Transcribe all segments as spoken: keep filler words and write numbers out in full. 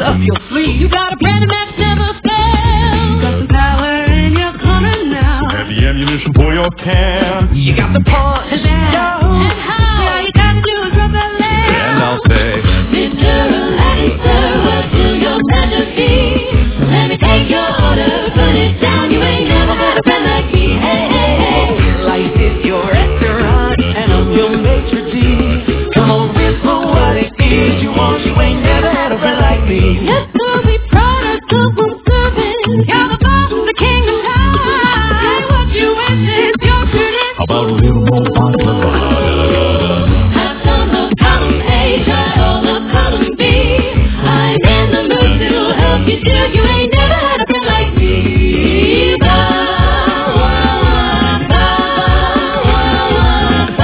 up your sleeve. You got a plan that never fails. Got some power in your corner now. Have the ammunition for your can. You got the punch. And how? And how? All you gotta do is drop that leg. And I'll say, Mister Lannister, what to your majesty? Let me take your order, put it down. You ain't never had a friend like me. Hey, hey, hey. Life is your restaurant, and I'm your maitre d'. Come on, whisper what it is you want. You ain't never had a friend like me. Yes, we'll be proud of the serving. You're the boss, the king of time. Say what you wish is your turn. how about a little more vodka? Have some of column A, try all of column B. I'm in the mood to help you till you ain't never had a friend like me. Bow, wow, bow, wow, bow,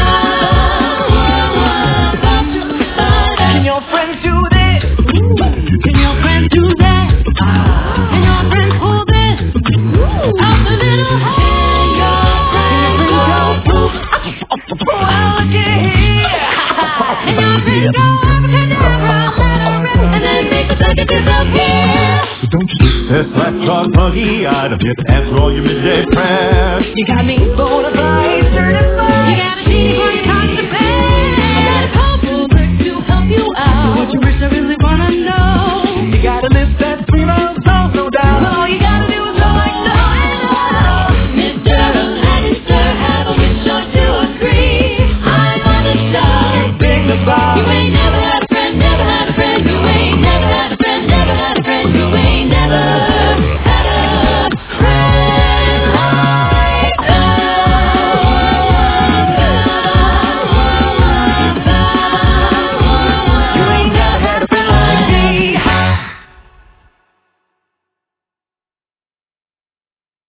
wow, bow. Can your friends do this? Can your friends do that? Can your friends pull this? Out the little hole. Can your friends go poof? Well, look at here. Can your friends go abracadabra, and then make the circuit disappear? So don't you get that slack jawed buggy. I don't get to answer all your midday prayers. You got me bona fide certified. You got a genie for your constipation. I got a couple tricks to help you out. What you wish I really wanna know.